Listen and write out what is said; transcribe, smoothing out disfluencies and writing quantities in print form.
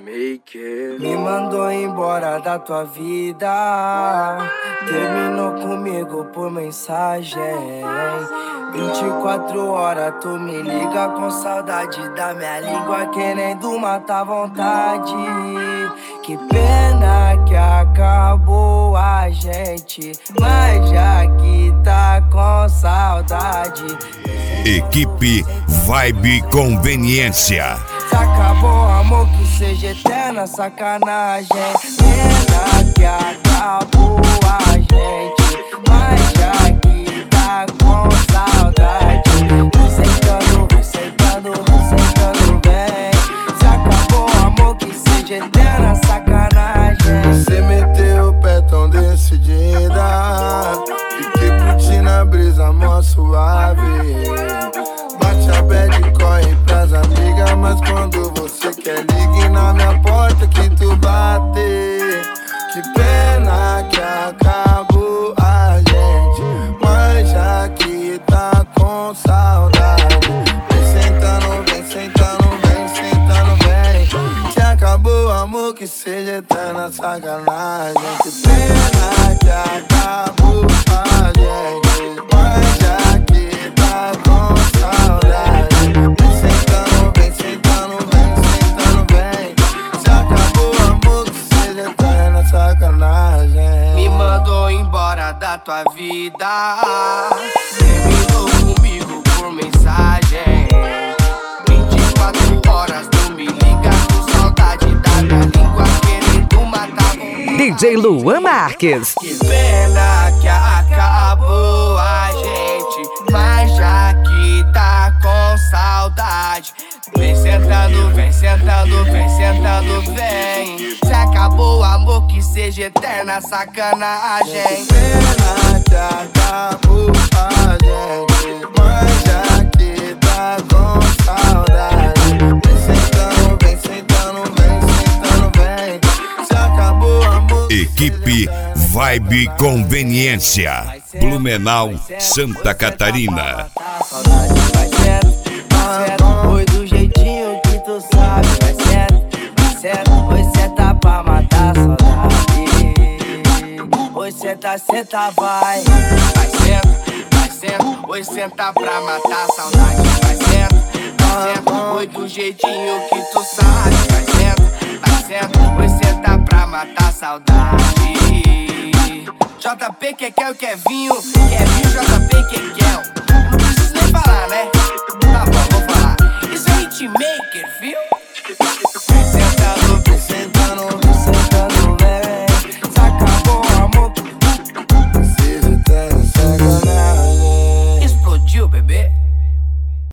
Me mandou embora da tua vida, terminou comigo por mensagem. 24 horas tu me liga com saudade da minha língua, querendo matar a vontade. Que pena que acabou a gente, mas já que tá com saudade. Equipe Vibe Conveniência. Se acabou, amor, que seja eterna sacanagem. Pena que acabou a gente, mas já que tá com saudade. Sentando bem. Se acabou, amor, que seja eterna sacanagem. Você meteu o pé tão decidida, fiquei curtindo a brisa mó suave. Bate a bad e corre pras amigas, mas quando você quer ligue na minha porta que tu bate. Que pena que acabou a gente, mas já que tá com saudade. Vem sentando bem. Que acabou, amor, que seja eterna sacanagem. Que pena que acabou a gente, mas já que tá com saudade. Vem sentando bem. Se acabou, amor, que seja eterna sacanagem. Me mandou embora da tua vida, terminou comigo por mensagem. 24 horas tu me liga com saudade da minha língua, querendo matar vontade. DJ Luan Marques. Que pena que acabou a gente, mas já que tá com saudade. Vem sentando, vem. Se acabou, amor, que seja eterna sacanagem. Pena que acabou a gente, mas já que tá com saudade. Vem sentando bem. Se acabou, amor. Equipe Vibe Conveniência, Blumenau, Santa Catarina. Saudade vai sendo, foi do jeitinho que tu sabe. Vai sendo, oi senta pra matar a saudade. Oi senta, vai. Vai sendo, oi senta pra matar a saudade. Vai sendo, oi do jeitinho que tu sabe. Vai sendo, oi senta pra matar a saudade. JP, Kekel e Kevinho, JP, Kekel. Não preciso nem falar, né? Tá bom, vou falar. Isso é hitmaker, viu?